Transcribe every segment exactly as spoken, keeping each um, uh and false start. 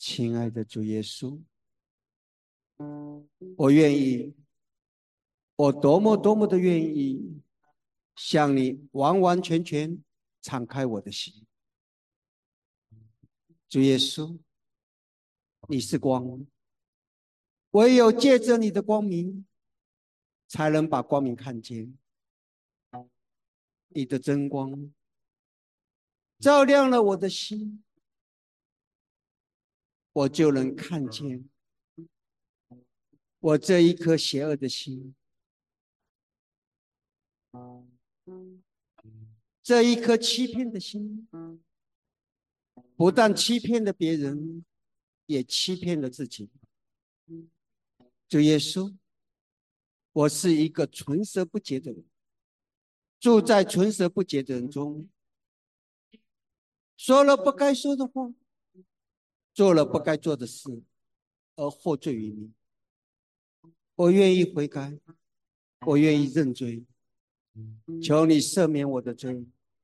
亲爱的主耶稣，我愿意，我多么多么的愿意向你完完全全敞开我的心。主耶稣，你是光，唯有借着你的光明，才能把光明看见。你的真光照亮了我的心，我就能看见我这一颗邪恶的心，这一颗欺骗的心，不但欺骗了别人，也欺骗了自己。主耶稣，我是一个唇舌不洁的人，住在唇舌不洁的人中，说了不该说的话，做了不该做的事，而获罪于你。我愿意悔改，我愿意认罪，求你赦免我的罪，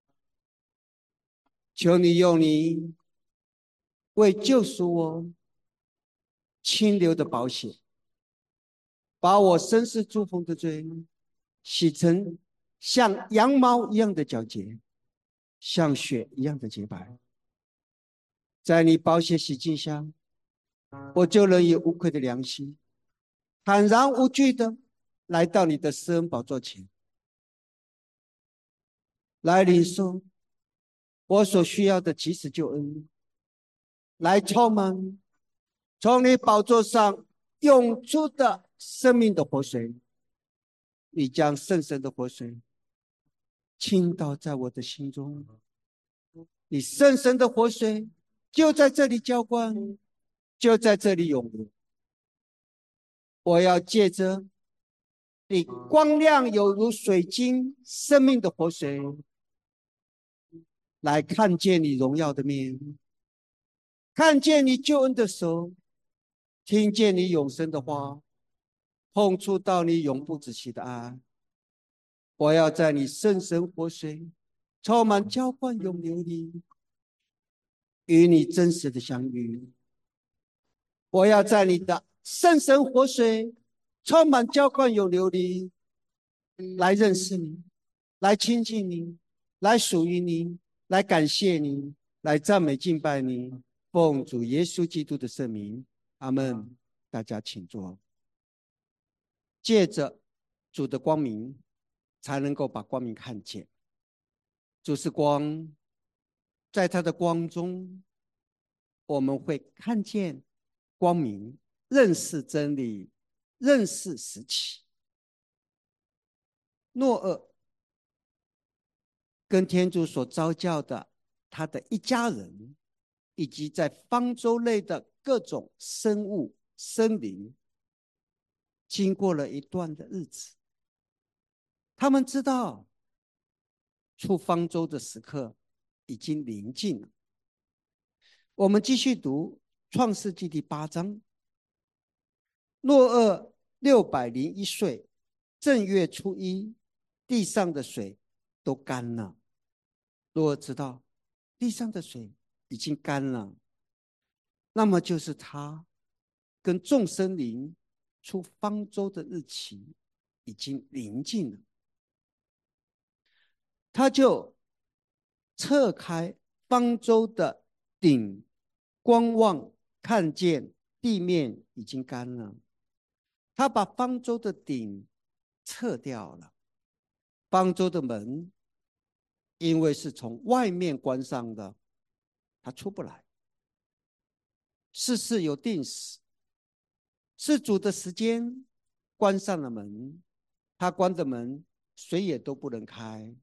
求你用你为救赎我清流的宝血，把我深世诸风的罪洗成像羊毛一样的皎洁，像雪一样的洁白。在你宝血洗净下，我就能以无愧的良心，坦然无惧的来到你的施恩宝座前，来领受我所需要的及时救恩，来充满从你宝座上涌出的生命的活水。你将圣神的活水倾倒在我的心中，你圣神的活水就在这里浇灌，就在这里涌流。我要借着你光亮有如水晶生命的活水，来看见你荣耀的面，看见你救恩的手，听见你永生的话，碰触到你永不止息的爱。我要在你圣神活水充满浇灌涌流里，与你真实的相遇。我要在你的圣神活水充满浇灌涌流里，来认识你，来亲近你，来属于你，来感谢你，来赞美敬拜你。奉主耶稣基督的圣名，阿们。大家请坐。借着主的光明，才能够把光明看见。主是光，在他的光中，我们会看见光明，认识真理，认识实体。诺厄跟天主所召教的他的一家人，以及在方舟内的各种生物生灵，经过了一段的日子，他们知道出方舟的时刻已经临近了。我们继续读创世纪第八章。诺厄六百零一岁，正月初一，地上的水都干了。诺厄知道地上的水已经干了，那么就是他跟众生灵出方舟的日期已经临近了。他就侧开方舟的顶，观望，看见地面已经干了。他把方舟的顶撤掉了，方舟的门因为是从外面关上的，他出不来。世事有定时，是主的时间关上了门，他关的门谁也都不能开，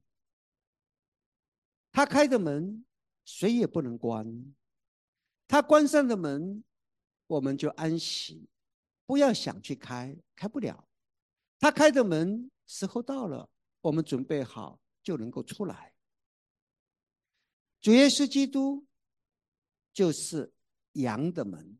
他开的门谁也不能关，他关上的门我们就安息，不要想去开，开不了。他开的门时候到了，我们准备好就能够出来。主耶稣基督就是羊的门，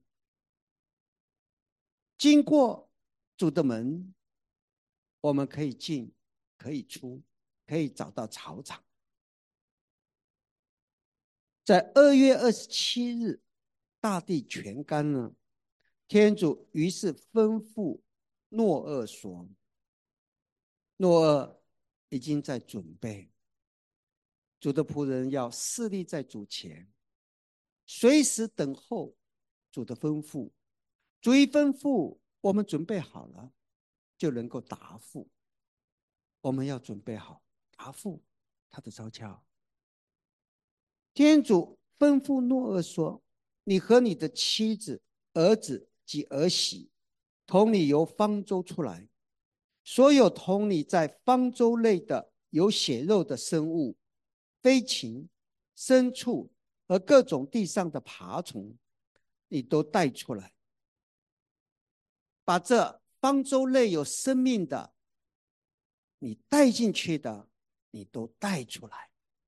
经过主的门，我们可以进，可以出，可以找到草场。在二月二十七日， 大地全干了。天主于是吩咐诺厄说：诺厄已经在准备，主的仆人要侍立在主前，随时等候主的吩咐。主一吩咐，我们准备好了，就能够答复。我们要准备好答复他的召叫。天主吩咐诺厄说：你和你的妻子、儿子及儿媳同你由方舟出来，所有同你在方舟内的有血肉的生物、飞禽、牲畜和各种地上的爬虫，你都带出来。把这方舟内有生命的，你带进去的，你都带出来，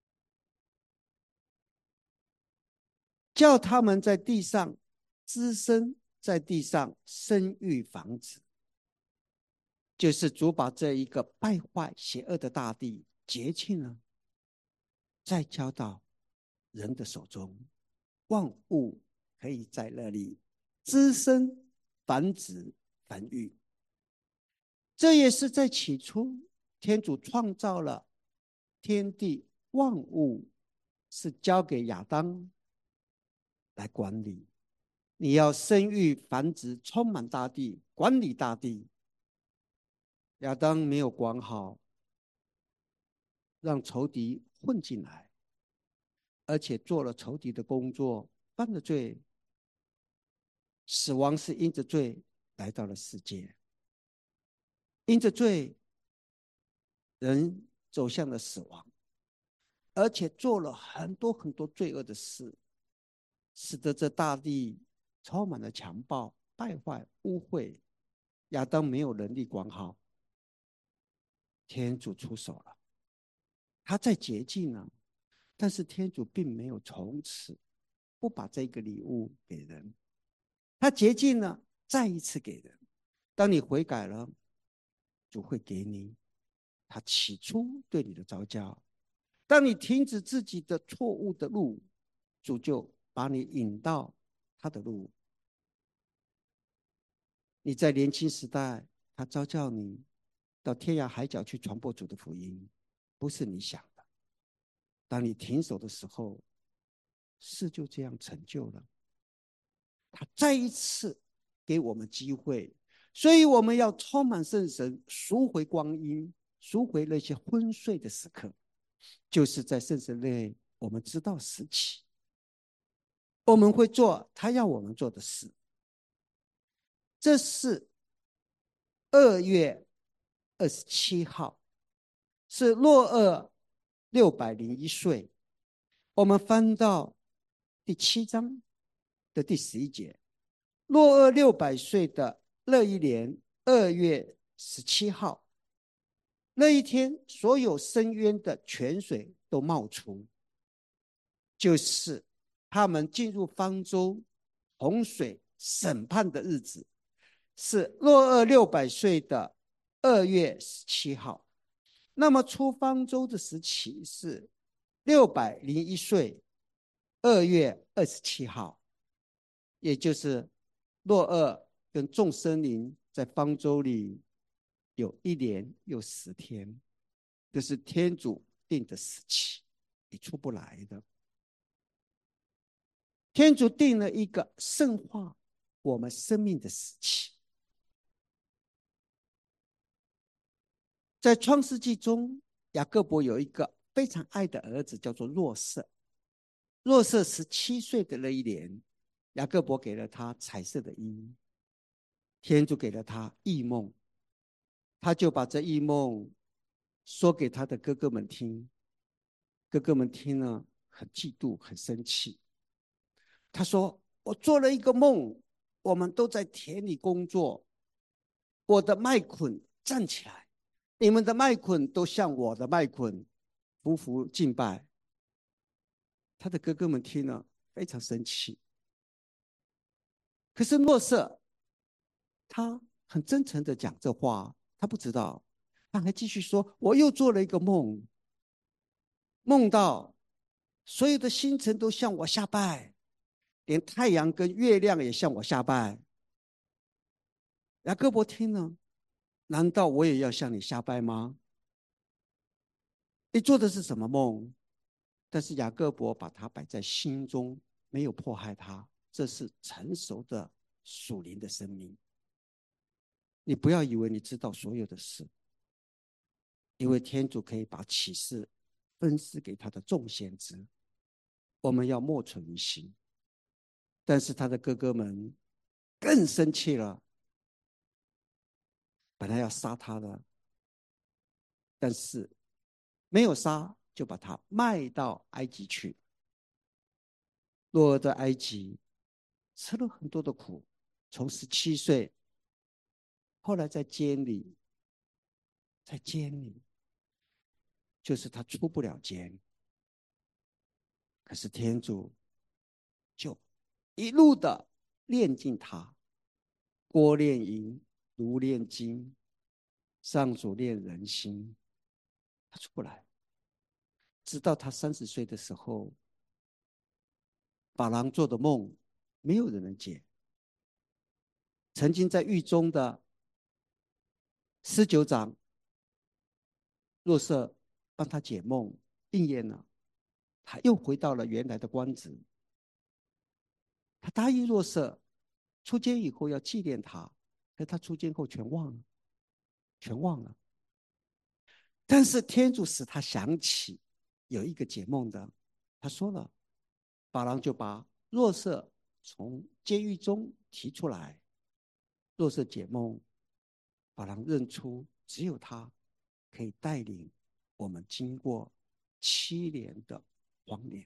叫他们在地上滋生，在地上生育繁殖。就是主把这一个败坏邪恶的大地洁净了，再交到人的手中，万物可以在那里滋生、繁殖、繁育。这也是在起初，天主创造了天地万物，是交给亚当来管理。你要生育繁殖，充满大地，管理大地。亚当没有管好，让仇敌混进来，而且做了仇敌的工作，犯了罪。死亡是因着罪来到了世界，因着罪，人走向了死亡，而且做了很多很多罪恶的事，使得这大地充满了强暴、败坏、污秽。亚当没有能力管好，天主出手了，他在洁净呢，但是天主并没有从此不把这个礼物给人，他洁净了，再一次给人。当你悔改了，主会给你他起初对你的召叫。当你停止自己的错误的路，主就把你引到他的路。你在年轻时代，他召叫你到天涯海角去传播主的福音，不是你想的。当你停手的时候，事就这样成就了。他再一次给我们机会，所以我们要充满圣神，赎回光阴，赎回那些昏睡的时刻。就是在圣神内，我们知道时期，我们会做他要我们做的事。这是二月二十七号，是诺厄六百零一岁。我们翻到第七章的第十一节，诺厄六百岁的那一年二月十七号，那一天，所有深渊的泉水都冒出，就是他们进入方舟洪水审判的日子，是诺厄六百岁的二月十七号。那么出方舟的时期是六百零一岁二月二十七号，也就是诺厄跟众生灵在方舟里有一年又十天，这是天主定的时期，你出不来的。天主定了一个圣化我们生命的时期。在创世纪中，雅各伯有一个非常爱的儿子，叫做若瑟。若瑟十七岁的那一年，雅各伯给了他彩色的衣，天主给了他异梦，他就把这异梦说给他的哥哥们听。哥哥们听了很嫉妒，很生气。他说：我做了一个梦，我们都在田里工作，我的麦捆站起来，你们的麦捆都像我的麦捆，匍匐敬拜。他的哥哥们听了非常生气。可是诺瑟他很真诚的讲这话，他不知道，他还继续说：我又做了一个梦，梦到所有的星辰都向我下拜， 连太阳跟月亮也向我下拜。雅各伯听了，难道我也要向你下拜吗？你做的是什么梦？但是雅各伯把他摆在心中，没有迫害他，这是成熟的属灵的生命。你不要以为你知道所有的事，因为天主可以把启示分施给他的众先知，我们要默存于心。但是他的哥哥们更生气了，本来要杀他的，但是没有杀，就把他卖到埃及去。落在埃及吃了很多的苦，从十七岁，后来在监里，在监里，就是他出不了监，可是天主就一路的炼尽他，锅炼银，炉炼金，上主炼人心，他出不来。直到他三十岁的时候，法郎做的梦，没有人能解。曾经在狱中的司九长若瑟帮他解梦，应验了，他又回到了原来的官职。他答应若瑟，出监以后要纪念他，可他出监后全忘了，全忘了。但是天主使他想起有一个解梦的，他说了，法郎就把若瑟从监狱中提出来，若瑟解梦，法郎认出只有他可以带领我们经过七年的荒年。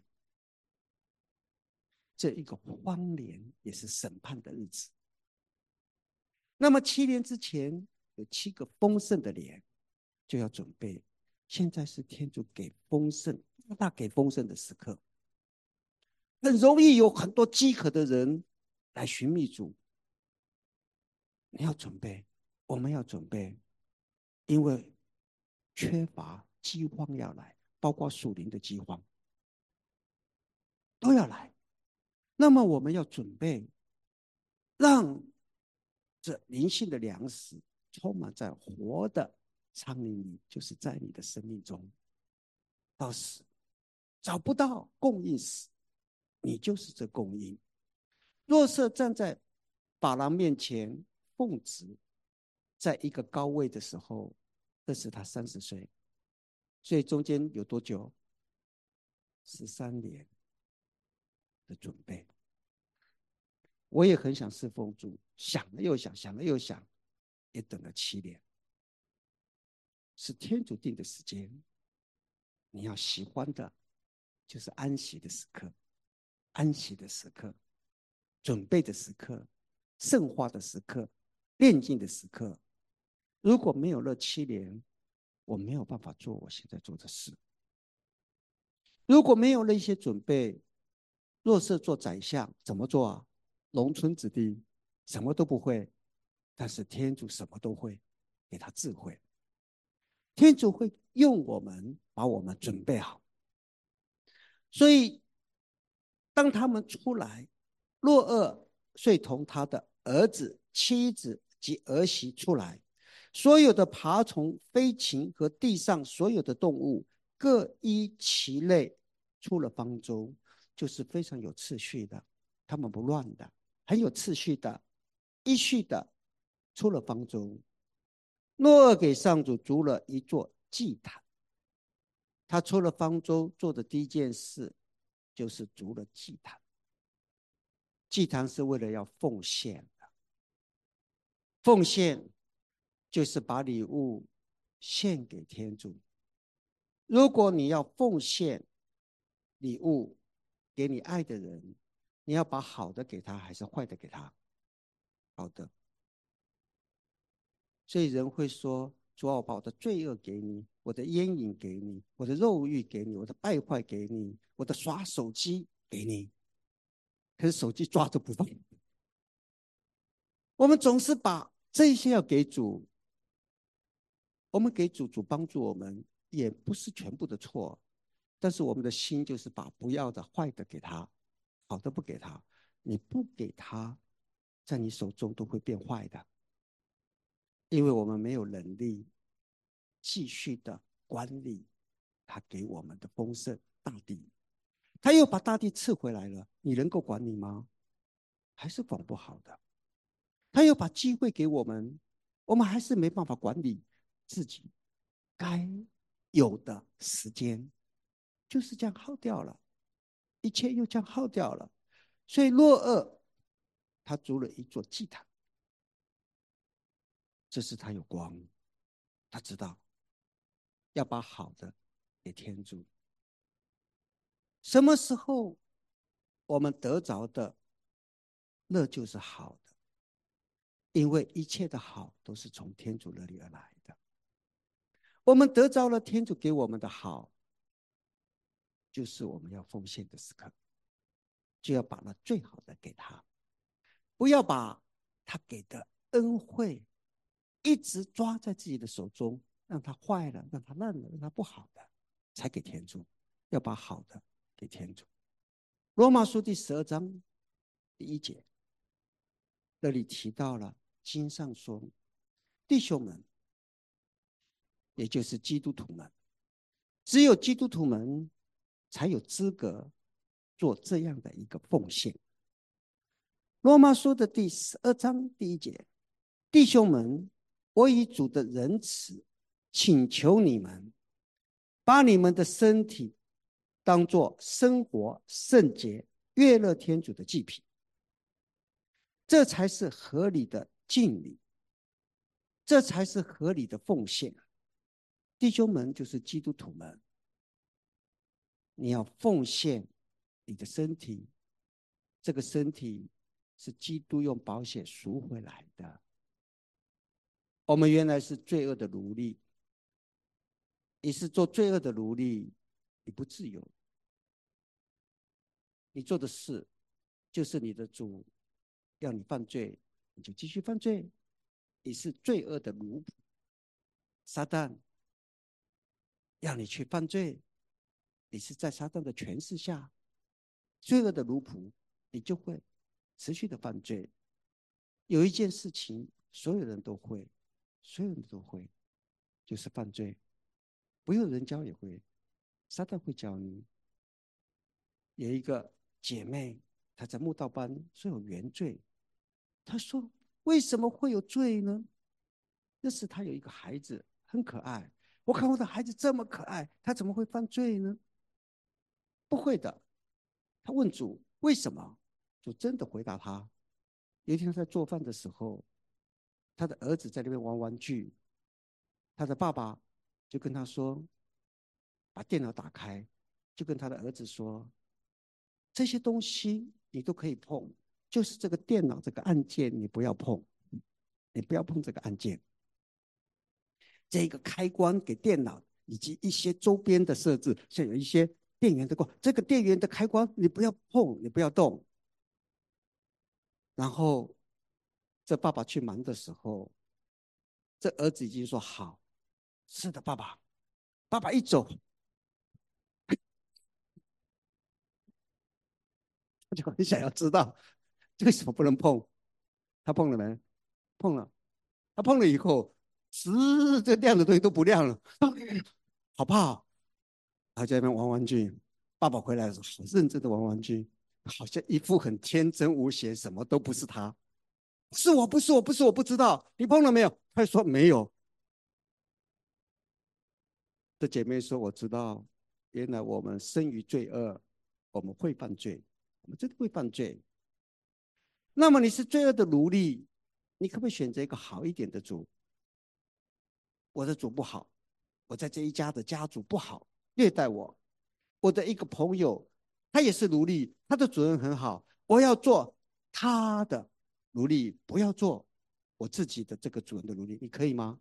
这一个荒年也是审判的日子。那么七年之前有七个丰盛的年，就要准备。现在是天主给丰盛、大大给丰盛的时刻，很容易有很多饥渴的人来寻觅主。你要准备，我们要准备，因为缺乏饥荒要来，包括属灵的饥荒都要来。那么我们要准备，让这灵性的粮食充满在活的苍林里，就是在你的生命中。到时找不到供应时，你就是这供应。若瑟站在法郎面前奉旨，在一个高位的时候，这是他三十岁，所以中间有多久？十三年的准备。我也很想侍奉主，想了又想，想了又想，也等了七年。是天主定的时间，你要喜欢的，就是安息的时刻，安息的时刻，准备的时刻，圣化的时刻，炼净的时刻。如果没有了七年，我没有办法做我现在做的事。如果没有了一些准备，若是做宰相怎么做啊？农村子弟什么都不会，但是天主什么都会，给他智慧。天主会用我们把我们准备好。所以当他们出来，若二遂同他的儿子、妻子及儿媳出来，所有的爬虫、飞禽和地上所有的动物，各依其类出了方舟，就是非常有次序的，他们不乱的，很有次序的，依序的出了方舟。诺尔给上主筑了一座祭坛，他出了方舟做的第一件事就是筑了祭坛。祭坛是为了要奉献的，奉献就是把礼物献给天主。如果你要奉献礼物给你爱的人，你要把好的给他还是坏的给他？好的。所以人会说，主啊，我把我的罪恶给你，我的烟瘾给你，我的肉欲给你，我的败坏给你，我的耍手机给你。可是手机抓着不放。我们总是把这些要给主，我们给主，主帮助我们，也不是全部的错，但是我们的心就是把不要的、坏的给他，好的不给他。 你不给他，在你手中都会变坏的，因为我们没有能力继续的管理他给我们的丰盛大地。他又把大地赐回来了，你能够管理吗？还是管不好的。他又把机会给我们，我们还是没办法管理自己该有的时间，就是这样耗掉了，一切又这样耗掉了。所以洛厄他筑了一座祭坛，这是他有光，他知道要把好的给天主。什么时候我们得着的，那就是好的，因为一切的好都是从天主那里而来的。我们得着了天主给我们的好，就是我们要奉献的时刻，就要把那最好的给他，不要把他给的恩惠一直抓在自己的手中，让他坏了，让他烂了，让他不好的才给天主，要把好的给天主。罗马书第十二章第一节，那里提到了经上说，弟兄们，也就是基督徒们，只有基督徒们才有资格做这样的一个奉献。罗马书的第十二章第一节，弟兄们，我以主的仁慈请求你们，把你们的身体当作生活圣洁悦乐天主的祭品，这才是合理的敬礼，这才是合理的奉献。弟兄们就是基督徒们，你要奉献你的身体，这个身体是基督用宝血赎回来的。我们原来是罪恶的奴隶，你是做罪恶的奴隶，你不自由，你做的事就是你的主要你犯罪，你就继续犯罪，你是罪恶的奴仆。撒旦要你去犯罪，你是在撒旦的权势下，罪恶的奴仆，你就会持续的犯罪。有一件事情所有人都会，所有人都会，就是犯罪，不用人教也会，撒旦会教你。有一个姐妹，她在慕道班说有原罪，她说为什么会有罪呢？那是她有一个孩子很可爱，我看我的孩子这么可爱，他怎么会犯罪呢？不会的。她问主为什么，主真的回答她。有一天在做饭的时候，他的儿子在那边玩玩具，他的爸爸就跟他说，把电脑打开，就跟他的儿子说，这些东西你都可以碰，就是这个电脑这个按键你不要碰，你不要碰这个按键，这个开关给电脑以及一些周边的设置，像有一些电源的关，这个电源的开关你不要碰，你不要动。然后这爸爸去忙的时候，这儿子已经说好，是的，爸爸。爸爸一走，他就很想要知道为什么不能碰。他碰了没？碰了。他碰了以后，吱，这亮的东西都不亮了，好怕。他在那边玩玩具。爸爸回来的时候，好认真的玩玩具，好像一副很天真无邪，什么都不是他。是我，不是我，不是我，不知道。你碰了没有？他说没有。这姐妹说：“我知道，原来我们生于罪恶，我们会犯罪，我们真的会犯罪。那么你是罪恶的奴隶，你可不可以选择一个好一点的主？我的主不好，我在这一家的家主不好，虐待我。我的一个朋友，他也是奴隶，他的主人很好，我要做他的奴隶，不要做我自己的这个主人的奴隶，你可以吗？”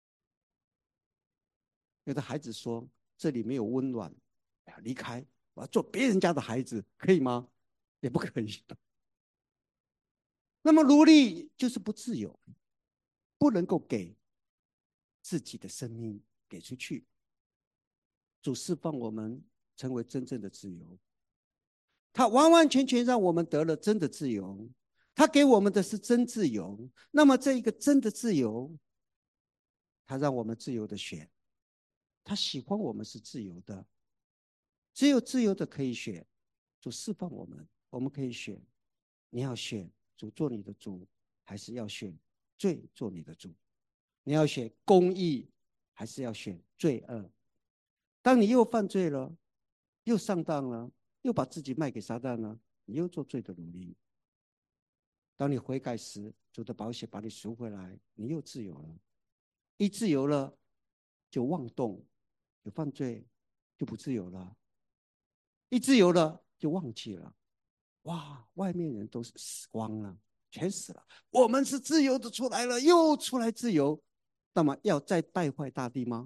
有的孩子说：“这里没有温暖，离开，我要做别人家的孩子，可以吗？”也不可以。那么奴隶就是不自由，不能够给自己的生命给出去。主释放我们成为真正的自由。 他完完全全让我们得了真的自由，他给我们的是真自由。那么这一个真的自由，他让我们自由的选，他喜欢我们是自由的，只有自由的可以选。主释放我们，我们可以选，你要选主做你的主，还是要选罪做你的主？你要选公义，还是要选罪恶？当你又犯罪了，又上当了，又把自己卖给撒旦了，你又做罪的奴隶。当你悔改时，主的宝血把你赎回来，你又自由了。一自由了，就妄动，就犯罪，就不自由了。一自由了，就忘记了。哇，外面人都是死光了，全死了。我们是自由的出来了，又出来自由。那么要再败坏大地吗？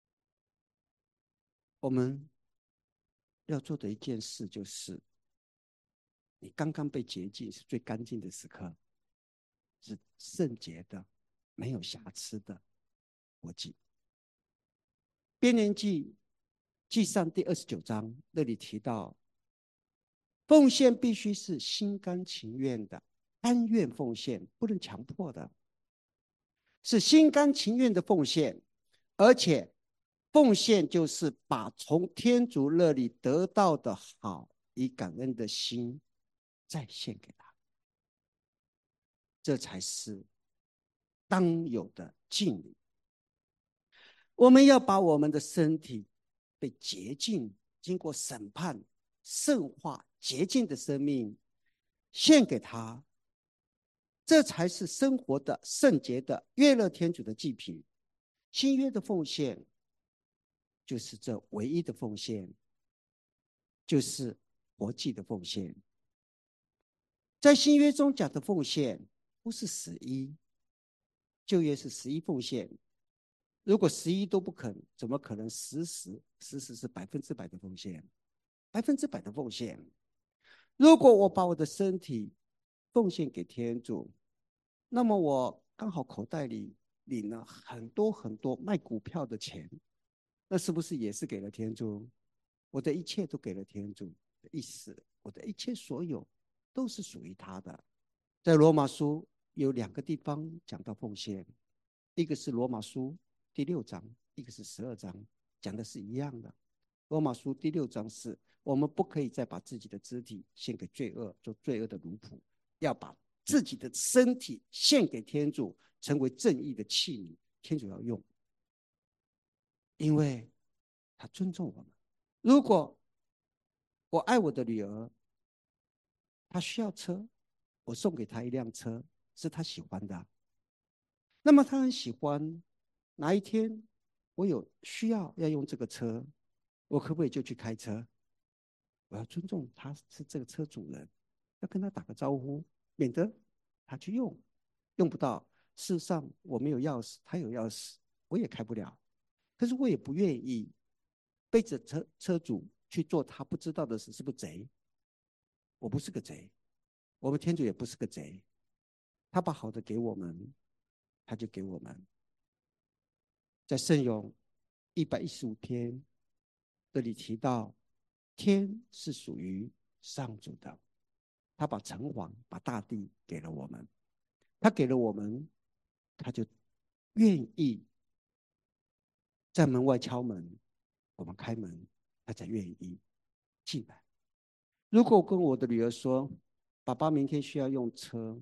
我们要做的一件事就是，你刚刚被洁净，是最干净的时刻，是圣洁的，没有瑕疵的活祭。编年记记上第二十九章那里提到，奉献必须是心甘情愿的，甘愿奉献，不能强迫的，是心甘情愿的奉献，而且奉献就是把从天主那里得到的好，以感恩的心再献给他，这才是当有的敬礼。我们要把我们的身体被洁净，经过审判、圣化、洁净的生命献给他，这才是生活的圣洁的悦乐天主的祭品。新约的奉献就是这唯一的奉献，就是活祭的奉献。在新约中讲的奉献不是十一，旧约是十一奉献。如果十一都不肯，怎么可能十十十十是百分之百的奉献？百分之百的奉献。如果我把我的身体奉献给天主，那么我刚好口袋里领了很多很多卖股票的钱，那是不是也是给了天主？我的一切都给了天主的意思，我的一切所有都是属于他的。在罗马书有两个地方讲到奉献，一个是罗马书第六章，一个是十二章，讲的是一样的。罗马书第六章是我们不可以再把自己的肢体献给罪恶，做罪恶的奴仆，要把自己的身体献给天主，成为正义的器皿，天主要用，因为他尊重我们。如果我爱我的女儿，她需要车，我送给她一辆车，是她喜欢的。那么她很喜欢，哪一天我有需要要用这个车，我可不可以就去开车？我要尊重他是这个车主人，要跟他打个招呼，免得他去用，用不到。事实上，我没有钥匙，他有钥匙，我也开不了。可是我也不愿意背着车车主去做他不知道的事，是不是贼？我不是个贼，我们天主也不是个贼，他把好的给我们，他就给我们。在圣咏一百一十五篇这里提到，天是属于上主的，他把城隍、把大地给了我们，他给了我们，他就愿意在门外敲门，我们开门，他才愿意进来。如果我跟我的女儿说，爸爸明天需要用车，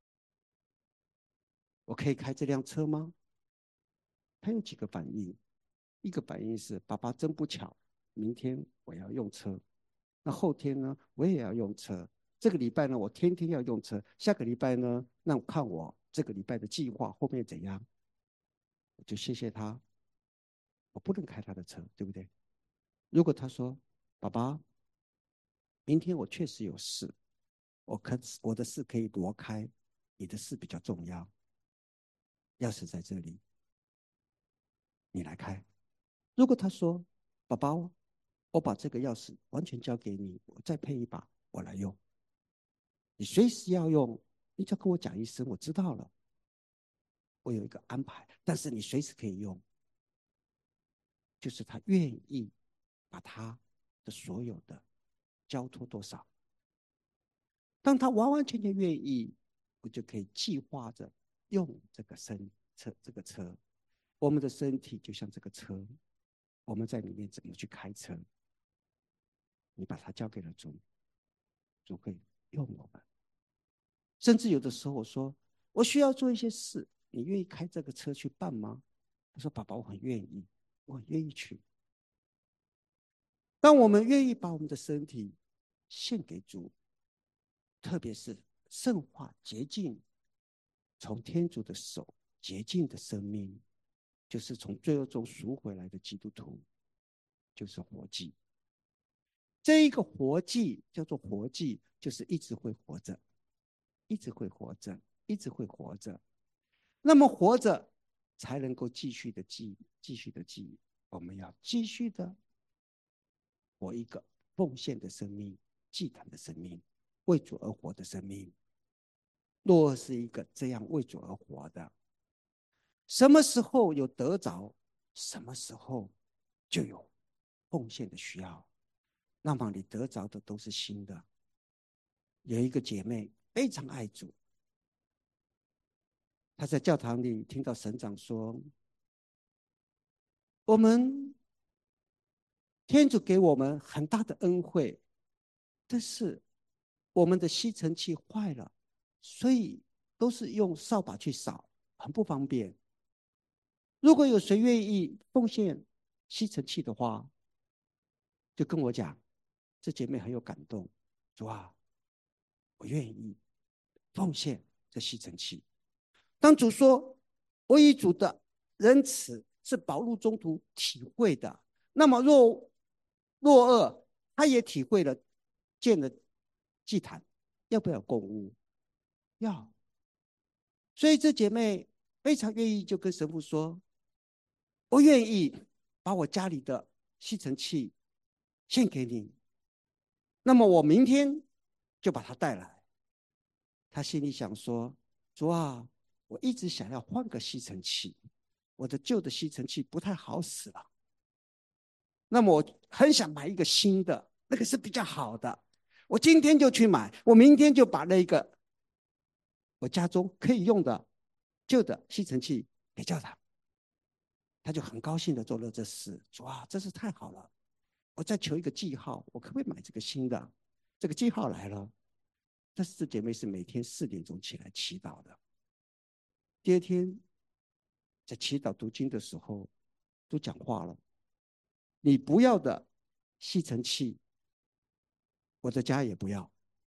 我可以开这辆车吗？她有几个反应？一个反应是，爸爸真不巧，明天我要用车，那后天呢，我也要用车。这个礼拜呢，我天天要用车。下个礼拜呢，那看我这个礼拜的计划后面怎样，我就谢谢他。我不能开他的车，对不对？如果他说，爸爸，明天我确实有事，我可我的事可以挪开，你的事比较重要，钥匙在这里，你来开。如果他说，爸爸，我把这个钥匙完全交给你，我再配一把，我来用。你随时要用，你只要跟我讲一声，我知道了，我有一个安排，但是你随时可以用。就是他愿意把他的所有的交托多少， 当他完完全全愿意，我就可以计划着用这个身车这个车。我们的身体就像这个车，我们在里面怎么去开车？你把它交给了主，主会用我们。甚至有的时候我说我需要做一些事，你愿意开这个车去办吗？他说爸爸，我很愿意，我很愿意去。当我们愿意把我们的身体献给主，特别是圣化洁净，从天主的手洁净的生命，就是从罪恶中赎回来的基督徒，就是活祭。这一个活祭叫做活祭，就是一直会活着，一直会活着，一直会活着。那么活着才能够继续的记，继续的记。我们要继续的活一个奉献的生命，祭坛的生命，为主而活的生命。若是一个这样为主而活的，什么时候有得着，什么时候就有奉献的需要。那么你得着的都是新的。有一个姐妹非常爱主，她在教堂里听到神长说，我们天主给我们很大的恩惠，但是我们的吸尘器坏了，所以都是用扫把去扫，很不方便。如果有谁愿意奉献吸尘器的话，就跟我讲。这姐妹很有感动，主啊，我愿意奉献这吸尘器。当主说我以主的仁慈是保禄中途体会的，那么若若二他也体会了，建了祭坛，要不要供物？要。所以这姐妹非常愿意，就跟神父说，我愿意把我家里的吸尘器献给你，那么我明天就把它带来。他心里想说，主啊，我一直想要换个吸尘器，我的旧的吸尘器不太好使了，那么我很想买一个新的，那个是比较好的，我今天就去买，我明天就把那个我家中可以用的旧的吸尘器给教堂。他就很高兴的做了这事，主啊，真是太好了，我再求一个记号，我可不可以买这个新的？这个记号来了，但是这姐妹是每天四点钟起来祈祷的。第二天在祈祷读经的时候都讲话了，你不要的吸尘器，我的家也不要，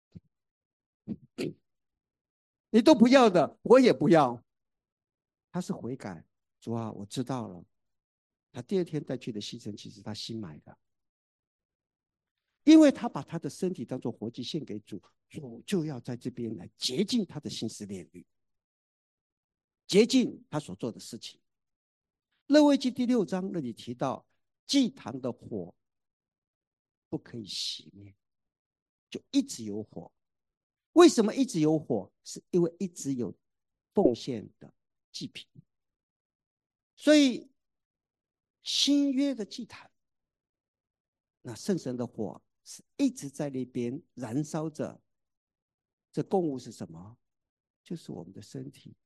你都不要的，我也不要。他是悔改，主啊，我知道了。他第二天带去的吸尘器是他新买的，因为他把他的身体当作活祭献给主，主就要在这边来洁净他的心思念虑，洁净他所做的事情。利未记第六章那里提到，祭坛的火不可以熄灭，就一直有火。为什么一直有火？是因为一直有奉献的祭品。所以新约的祭坛，那圣神的火是一直在那边燃烧着。这供物是什么？就是我们的身体，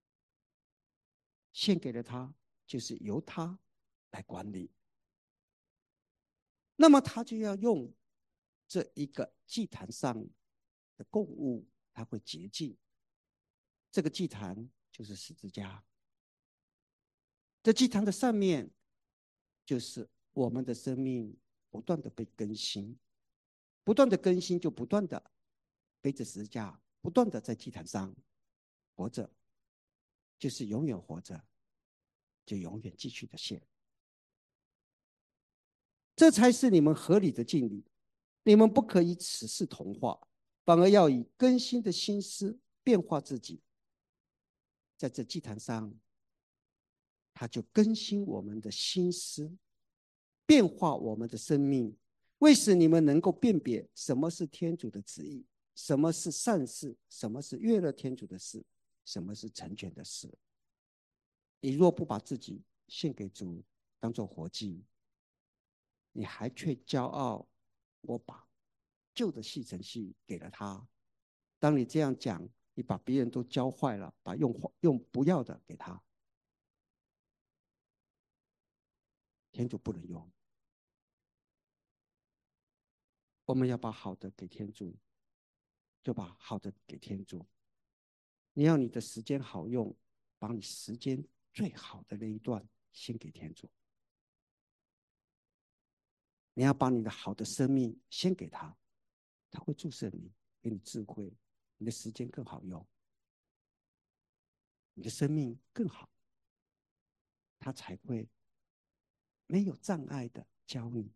献给了他，就是由他来管理。那么他就要用这一个祭坛上的供物，他会洁净。这个祭坛就是十字架，这祭坛的上面就是我们的生命不断的被更新，不断的更新就不断的背着十字架，不断的在祭坛上活着，就是永远活着，就永远继续的献。这才是你们合理的敬礼。你们不可以此事同化，反而要以更新的心思变化自己。在这祭坛上，他就更新我们的心思，变化我们的生命，为使你们能够辨别什么是天主的旨意，什么是善事，什么是悦乐天主的事，什么是成全的事。你若不把自己献给主，当作活祭，你还却骄傲，我把旧的吸尘器给了他， 当你这样讲，你把别人都教坏了，把用用不要的给他，天主不能用。我们要把好的给天主，就把好的给天主。你要你的时间好用，把你时间最好的那一段先给天主。你要把你的好的生命先给他，他会注射你，给你智慧，你的时间更好用，你的生命更好，他才会没有障碍的教你。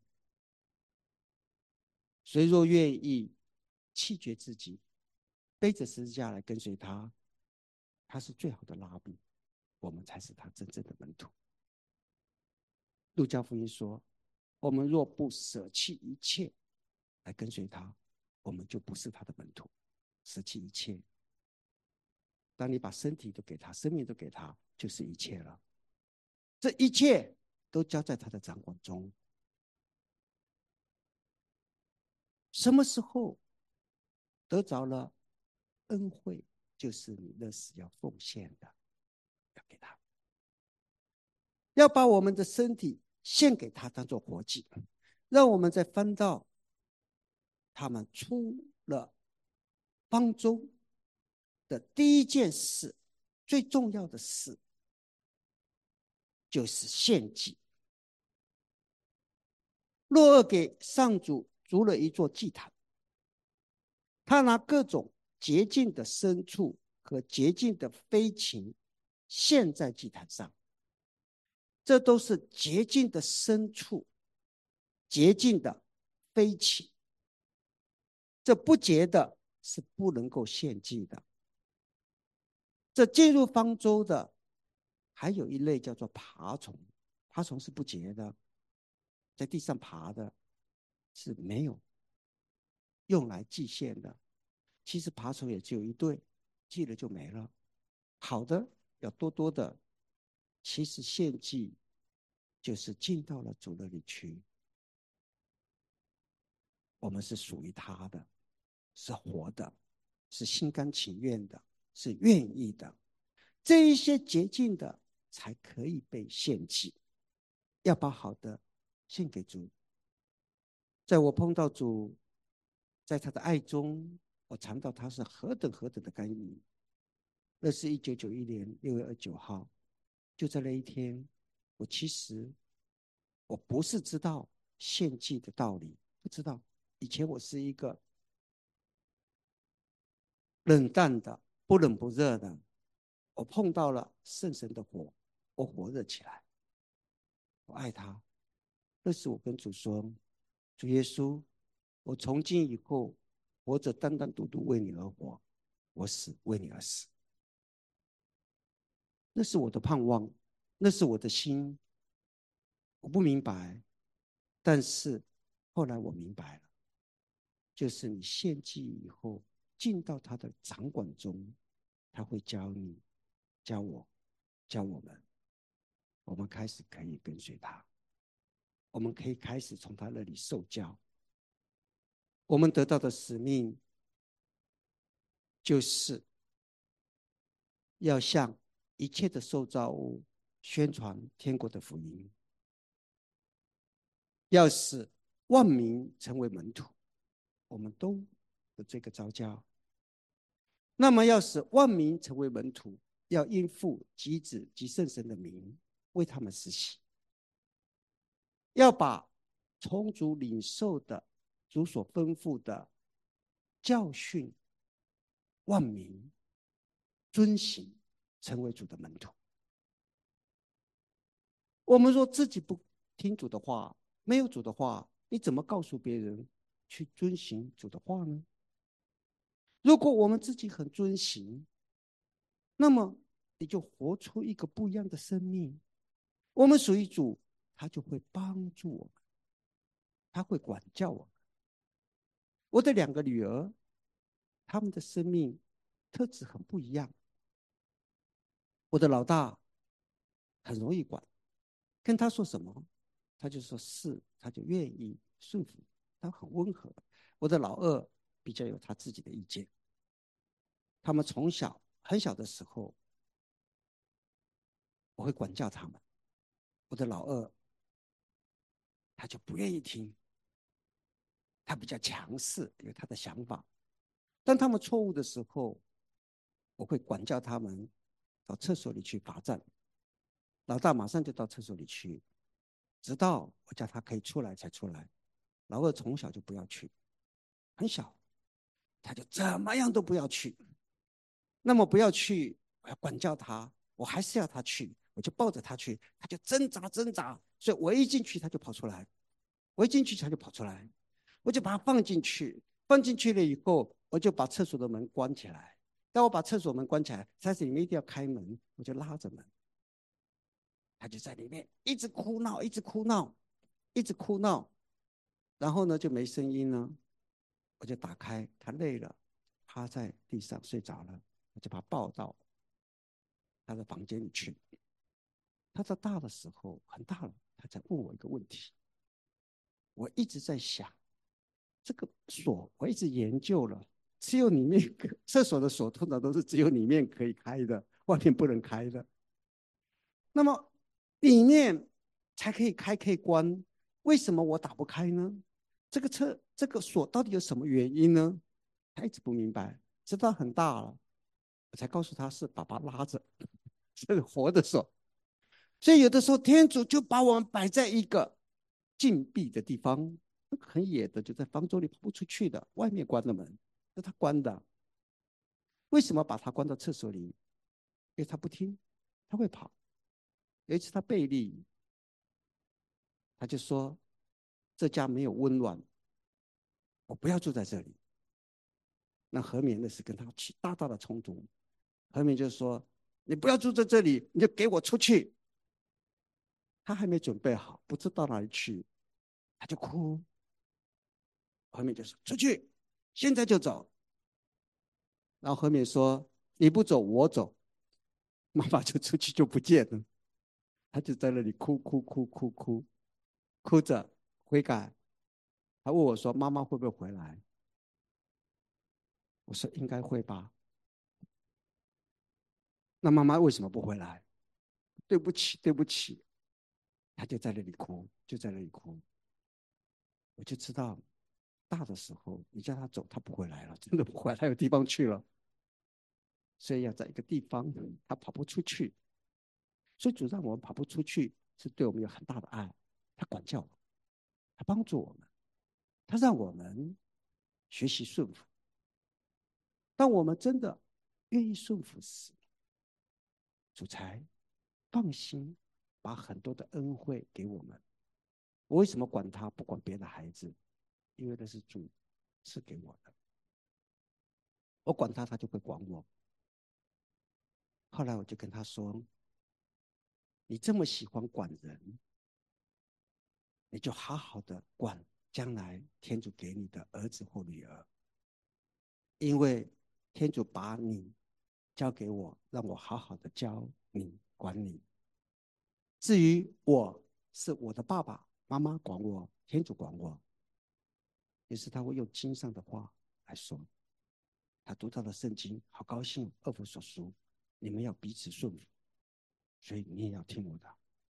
谁若愿意弃绝自己，背着十字架来跟随他，他是最好的拉比，我们才是他真正的门徒。路加福音说，我们若不舍弃一切来跟随他，我们就不是他的门徒。舍弃一切，当你把身体都给他，生命都给他，就是一切了。这一切都交在他的掌管中。什么时候得着了恩惠，就是你那时要奉献的，要给他，要把我们的身体献给他，当做活祭。让我们在翻到他们出了方舟的第一件事，最重要的事就是献祭。诺厄给上主筑了一座祭坛，他拿各种洁净的牲畜和洁净的飞禽献在祭坛上，这都是洁净的牲畜，洁净的飞禽，这不洁的是不能够献祭的。这进入方舟的还有一类叫做爬虫，爬虫是不洁的，在地上爬的是没有用来祭献的。其实爬虫也只有一对，祭了就没了。好的要多多的。其实献祭就是进到了主那里去，我们是属于他的，是活的，是心甘情愿的，是愿意的。这一些洁净的才可以被献祭，要把好的献给主。在我碰到主，在他的爱中，我尝到他是何等何等的甘饴。那是一九九一年六月二十九号，就在那一天，我其实我不是知道献祭的道理，不知道。以前我是一个冷淡的，不冷不热的。我碰到了圣神的火，我火热起来，我爱他。那时我跟主说：“主耶稣，我从今以后活着单单独独为你而活，我死为你而死。”那是我的盼望，那是我的心。我不明白，但是后来我明白了，就是你献祭以后进到他的掌管中，他会教你，教我，教我们，我们开始可以跟随他，我们可以开始从他那里受教。我们得到的使命就是要向一切的受造物宣传天国的福音，要使万民成为门徒。我们都有这个召叫。那么要使万民成为门徒，要因父及子及圣神的名为他们施洗，要把从主领受的主所吩咐的教训万民遵行，成为主的门徒。我们说自己不听主的话，没有主的话，你怎么告诉别人去遵行主的话呢？如果我们自己很遵行，那么你就活出一个不一样的生命。我们属于主，他就会帮助我们，他会管教我们。我的两个女儿，她们的生命特质很不一样。我的老大很容易管，跟他说什么，他就说是，他就愿意顺服，他很温和。我的老二比较有他自己的意见。 他们从小很小的时候，我会管教他们。我的老二，他就不愿意听，他比较强势，有他的想法。当他们错误的时候，我会管教他们，到厕所里去罚站。老大马上就到厕所里去，直到我叫他可以出来才出来。老二从小就不要去，很小，他就怎么样都不要去。那么不要去，我要管教他，我还是要他去，我就抱着他去，他就挣扎挣扎，所以我一进去他就跑出来，我一进去他就跑出来，我就把他放进去，放进去了以后，我就把厕所的门关起来。当我把厕所门关起来，但是你们一定要开门，我就拉着门，他就在里面一直哭闹，一直哭闹，一直哭闹，然后呢就没声音了，我就打开，他累了，趴在地上睡着了，我就把他抱到他的房间里去。他在大的时候很大了，他才问我一个问题。我一直在想，这个锁我一直研究了，只有里面厕所的锁通常都是只有里面可以开的，外面不能开的。那么里面才可以开可以关，为什么我打不开呢？这个车这个锁到底有什么原因呢？他一直不明白，直到很大了，我才告诉他是爸爸拉着，是活的锁。所以有的时候天主就把我们摆在一个禁闭的地方，很野的，就在方舟里跑不出去的，外面关了门，是他关的。为什么把他关到厕所里？因为他不听，他会跑。有一次他背离，他就说这家没有温暖，我不要住在这里。那和绵的是跟他起大大的冲突，和绵就说你不要住在这里，你就给我出去。他还没准备好，不知道哪里去，他就哭。和绵就说出去，现在就走。然后和美说：“你不走，我走。”妈妈就出去就不见了，他就在那里哭哭哭哭哭，哭着悔改。他问我说：“妈妈会不会回来？”我说：“应该会吧。”那妈妈为什么不回来？对不起，对不起。他就在那里哭，就在那里哭。我就知道，大的时候你叫他走，他不回来了，真的不回来，他有地方去了。所以要在一个地方，他跑不出去。所以主让我们跑不出去，是对我们有很大的爱。他管教我们，他帮助我们，他让我们学习顺服。当我们真的愿意顺服时，主才放心把很多的恩惠给我们。我为什么管他，不管别的孩子？因为那是主赐给我的。我管他，他就会管我。后来我就跟他说：“你这么喜欢管人，你就好好的管将来天主给你的儿子或女儿。因为天主把你交给我，让我好好的教你管你。至于我是我的爸爸妈妈管我，天主管我。”于是他会用经上的话来说。他读到了圣经，好高兴。二弗所书，你们要彼此顺服，所以你也要听我的。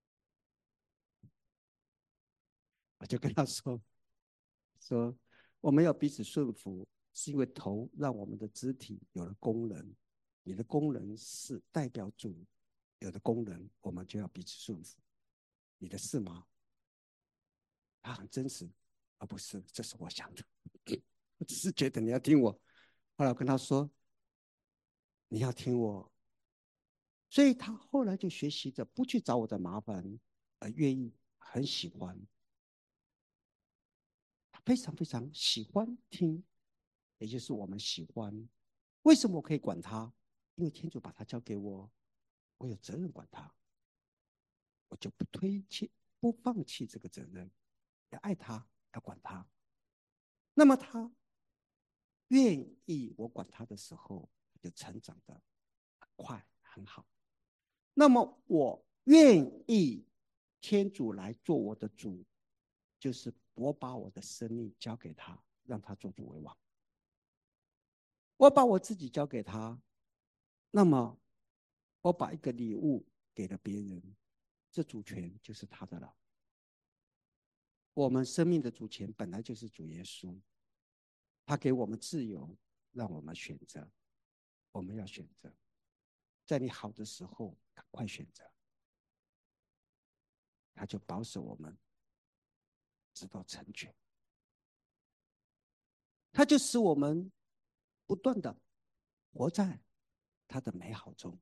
我就跟他说说我们要彼此顺服，是因为头让我们的肢体有了功能。你的功能是代表主有的功能，我们就要彼此顺服。你的是吗？他很真实，而不是这是我想的。我只是觉得你要听我。后来我跟他说你要听我，所以他后来就学习着不去找我的麻烦，而愿意很喜欢，他非常非常喜欢听，也就是我们喜欢。为什么我可以管他？因为天主把他交给我，我有责任管他，我就不推弃、不放弃这个责任，要爱他，要管他。那么他愿意我管他的时候，就成长得很快很好。那么我愿意天主来做我的主，就是我把我的生命交给他，让他做主为王。 我把我自己交给他，那么我把一个礼物给了别人，这主权就是他的了。我们生命的主权本来就是主耶稣，他给我们自由，让我们选择。我们要选择，在你好的时候赶快选择，他就保守我们直到成全，他就使我们不断的活在他的美好中。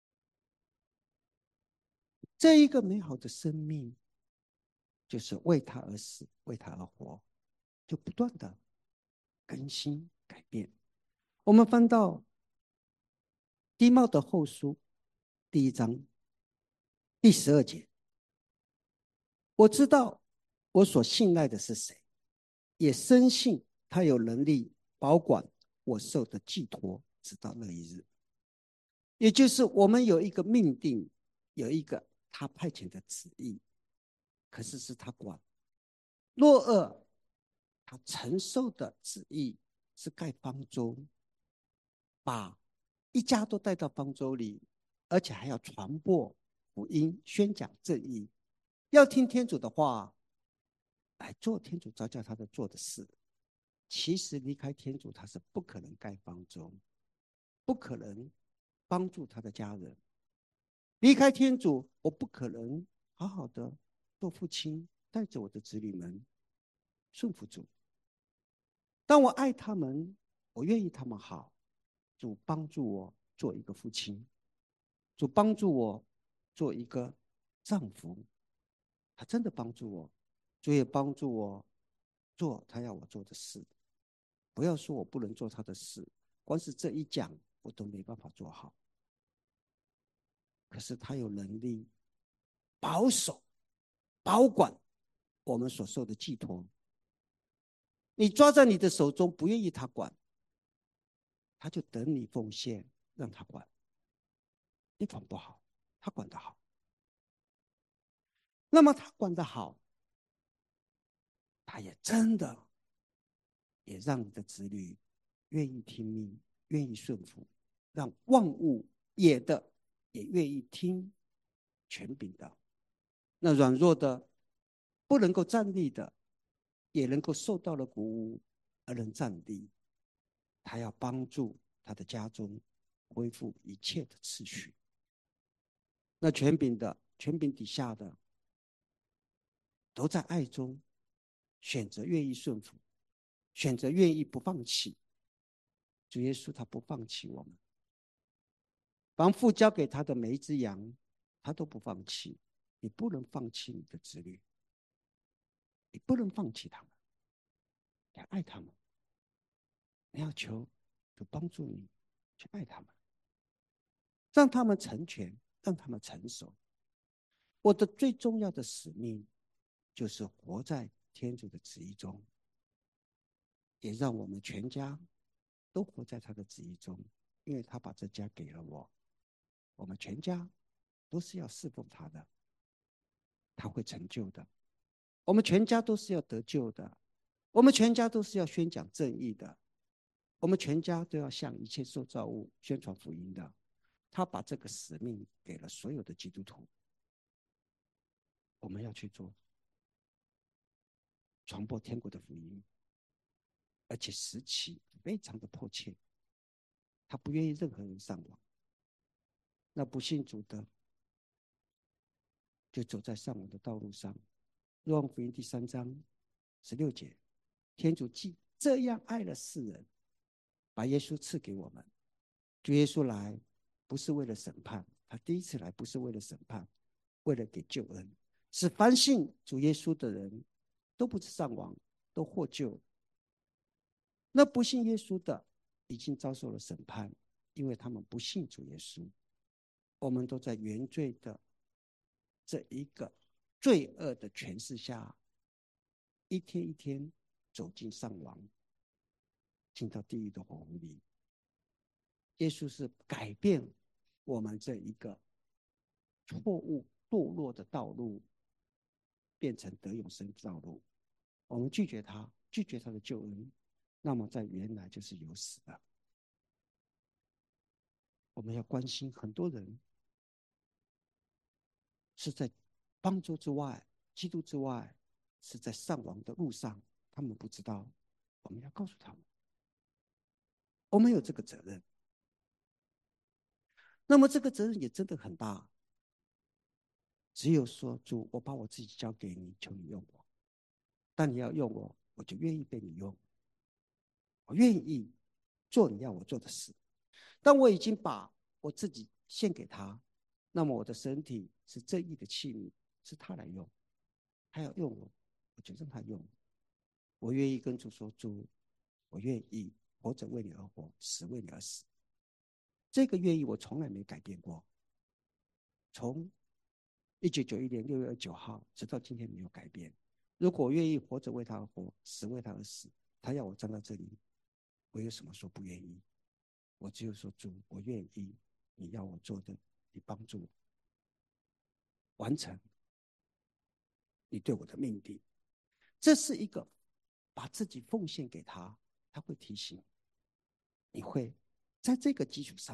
这一个美好的生命，就是为他而死，为他而活，就不断的更新改变。我们翻到低茂的后书第一章第十二节，我知道我所信赖的是谁，也深信他有能力保管我受的寄托，直到那一日。也就是我们有一个命定，有一个他派遣的旨意，可是是他管。若二他承受的旨意是盖方舟，把一家都带到方舟里，而且还要传播福音，宣讲正义，要听天主的话，来做天主召叫他的做的事。其实离开天主，他是不可能盖方舟，不可能帮助他的家人。离开天主，我不可能好好的做父亲，带着我的子女们顺服主。当我爱他们，我愿意他们好，主帮助我做一个父亲，主帮助我做一个丈夫，他真的帮助我，主也帮助我做他要我做的事。不要说我不能做他的事，光是这一讲我都没办法做好。可是他有能力保守、保管我们所受的寄托。你抓在你的手中，不愿意他管，他就等你奉献，让他管。你管不好，他管得好。那么他管得好，他也真的也让你的子女愿意听命，愿意顺服，让万物野的也愿意听权柄的，那软弱的不能够站立的，也能够受到了鼓舞而能站立。他要帮助他的家中恢复一切的秩序。那权柄的，权柄底下的，都在爱中选择愿意顺服，选择愿意不放弃。主耶稣他不放弃我们，凡父交给他的每一只羊，他都不放弃。你不能放弃你的子女，你不能放弃他们，你要爱他们，你要求主帮助你去爱他们，让他们成全，让他们成熟。我的最重要的使命就是活在天主的旨意中，也让我们全家都活在他的旨意中，因为他把这家给了我，我们全家都是要侍奉他的，他会成就的。我们全家都是要得救的，我们全家都是要宣讲正义的，我们全家都要向一切受造物宣传福音的。他把这个使命给了所有的基督徒，我们要去做，传播天国的福音，而且时期非常的迫切，他不愿意任何人上网。那不信主的就走在上网的道路上。若望福音第三章十六节，天主既这样爱了世人，把耶稣赐给我们。主耶稣来不是为了审判，他第一次来不是为了审判，为了给救恩，使凡信主耶稣的人都不致丧亡，都获救。那不信耶稣的已经遭受了审判，因为他们不信主耶稣。我们都在原罪的这一个罪恶的权势下，一天一天走进丧亡，进到地狱的火湖里。耶稣是改变我们这一个错误堕落的道路，变成得永生的道路。我们拒绝他，拒绝他的救恩，那么在原来就是有死的。 我们要关心很多人是在方舟之外、基督之外，是在上网的路上，他们不知道，我们要告诉他们，我们有这个责任。那么这个责任也真的很大，只有说主，我把我自己交给你，求你用我。但你要用我，我就愿意被你用，我愿意做你要我做的事。但我已经把我自己献给他，那么我的身体是正义的器皿，是他来用，他要用我，我就让他用。我愿意跟主说，主，我愿意活着为你而活，死为你而死。这个愿意我从来没改变过，从一九九一年六月二十九号直到今天没有改变。如果我愿意活着为他而活，死为他而死，他要我站到这里，我有什么说不愿意？我只有说，主，我愿意，你要我做的，你帮助我完成你对我的命令。这是一个把自己奉献给他，他会提醒你会在这个基础上。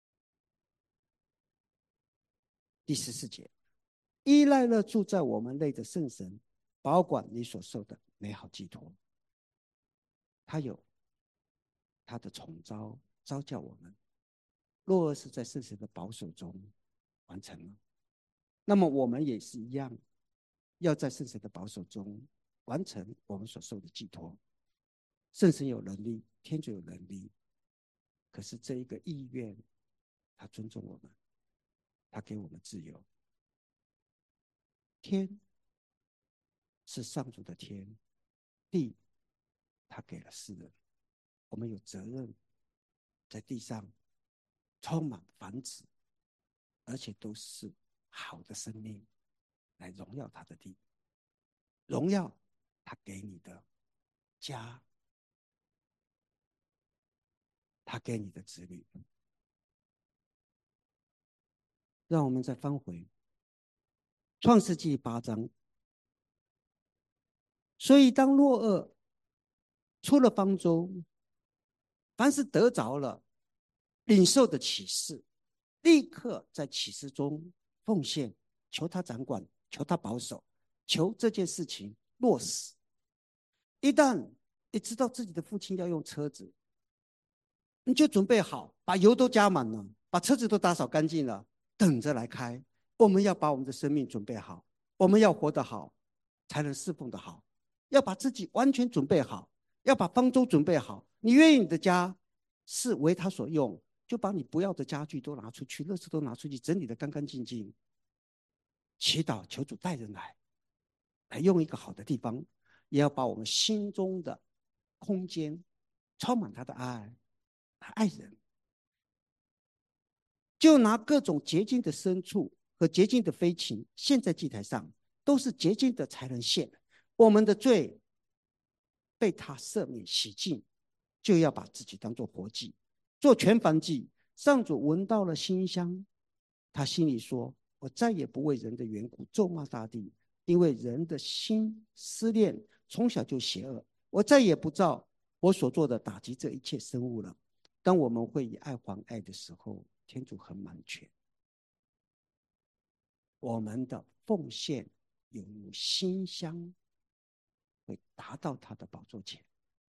第十四节，依赖了住在我们内的圣神，保管你所受的美好寄托。他有他的宠召，召叫我们。若是在圣神的保守中完成了，那么我们也是一样，要在圣神的保守中完成我们所受的寄托。圣神有能力，天主有能力，可是这一个意愿，他尊重我们，他给我们自由。天是上主的天，地他给了世人，我们有责任在地上充满繁殖，而且都是好的生命，来荣耀他的地，荣耀他给你的家，他给你的子女。让我们再翻回创世纪八章。所以当诺厄出了方舟，凡是得着了领受的启示，立刻在启示中奉献，求他掌管，求他保守，求这件事情落实。一旦你知道自己的父亲要用车子，你就准备好，把油都加满了，把车子都打扫干净了，等着来开。我们要把我们的生命准备好，我们要活得好，才能侍奉得好。要把自己完全准备好，要把方舟准备好。你愿意你的家是为他所用，就把你不要的家具都拿出去，垃圾都拿出去，整理得干干净净。祈祷求主带人来，来用一个好的地方，也要把我们心中的空间充满他的爱，他爱人。就拿各种洁净的牲畜和洁净的飞禽献在祭台上，都是洁净的才能献。我们的罪被他赦免洗净，就要把自己当作活祭，做全燔祭。上主闻到了馨香，他心里说：我再也不为人的缘故咒骂大地，因为人的心思念从小就邪恶。我再也不照我所做的打击这一切生物了。当我们会以爱还爱的时候，天主很满全。我们的奉献有如馨香，会达到他的宝座前。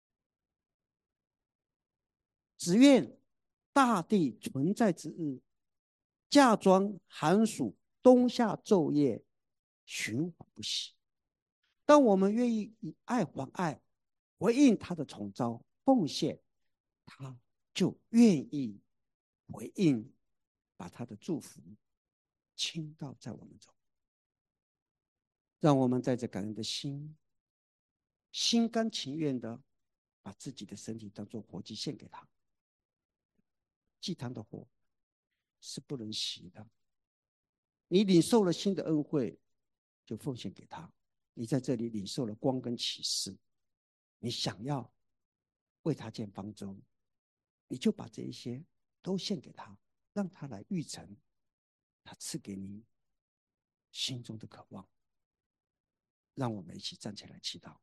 只愿大地存在之日，嫁妆寒暑冬夏昼夜循环不息。当我们愿意以爱还爱，回应他的宠召奉献，他就愿意回应，把他的祝福倾倒在我们中。让我们带着感恩的心，心甘情愿的把自己的身体当作活祭献给他。祭坛的火是不能熄的，你领受了新的恩惠，就奉献给他。你在这里领受了光跟启示，你想要为他建方舟，你就把这一些都献给他，让他来育成他赐给你心中的渴望。让我们一起站起来祈祷。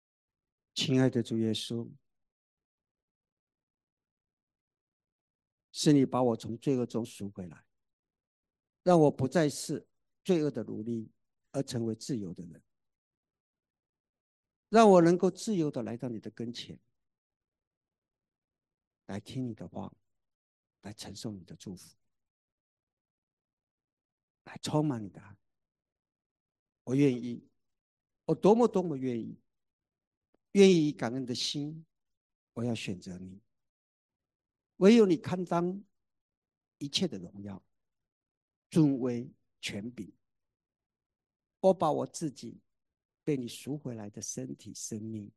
亲爱的主耶稣， 是你把我从罪恶中赎回来，让我不再是罪恶的奴隶，而成为自由的人，让我能够自由的来到你的跟前，来听你的话，来承受你的祝福，来充满你的爱。我愿意，我多么多么愿意，愿意以感恩的心，我要选择你。唯有你堪当一切的荣耀、尊威、权柄。我把我自己被你赎回来的身体、生命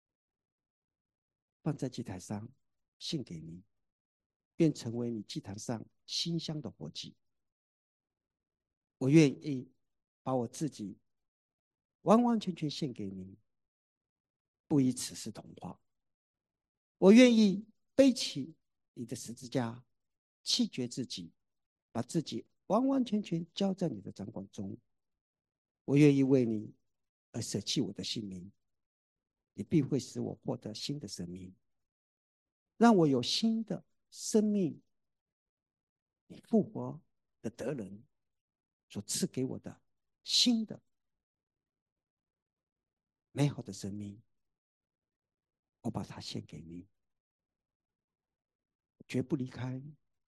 放在祭坛上，献给你，便成为你祭坛上馨香的活祭。我愿意把我自己完完全全献给你，不以此事同化。我愿意背起你的十字架，弃绝自己，把自己完完全全交在你的掌管中。我愿意为你而舍弃我的性命，你必会使我获得新的生命，让我有新的生命。你复活的德人所赐给我的新的美好的生命，我把它献给你，绝不离开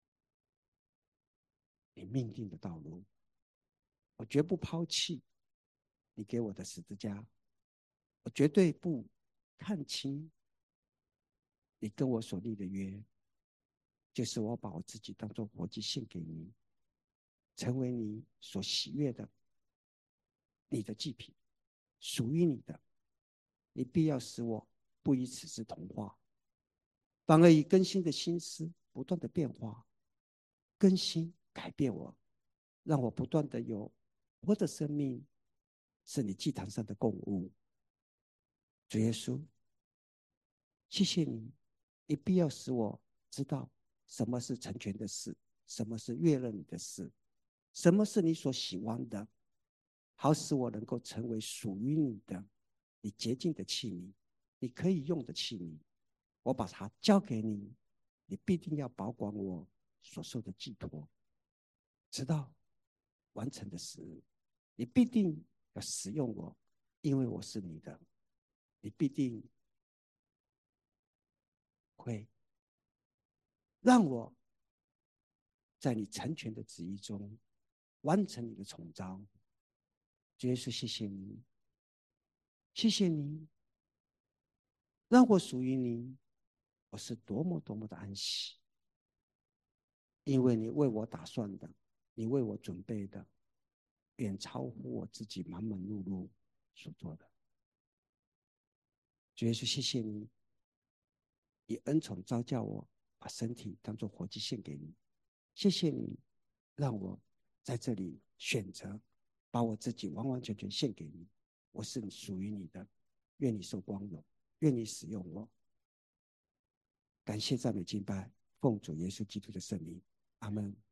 你命定的道路，我绝不抛弃你给我的十字架，我绝对不看轻你跟我所立的约，就是我把我自己当作活祭献给你，成为你所喜悦的你的祭品，属于你的。你必要使我不以此事同化，反而以更新的心思不断的变化，更新改变我，让我不断的有我的生命是你祭坛上的供物。主耶稣，谢谢你，你必要使我知道什么是成全的事，什么是悦乐你的事，什么是你所喜欢的，好使我能够成为属于你的你洁净的器皿，你可以用的器皿。我把它交给你，你必定要保管我所受的寄托，直到完成的时日。你必定要使用我，因为我是你的。你必定会让我在你成全的旨意中完成你的宠召。主耶稣，谢谢你，谢谢你让我属于你，我是多么多么的安息，因为你为我打算的，你为我准备的，远超乎我自己忙忙碌碌所做的。主耶稣，谢谢你以恩宠召叫我，把身体当作活祭献给你。谢谢你让我在这里选择把我自己完完全全献给你，我是属于你的，愿你受光荣，愿你使用我。感谢赞美敬拜，奉主耶稣基督的圣名，阿们。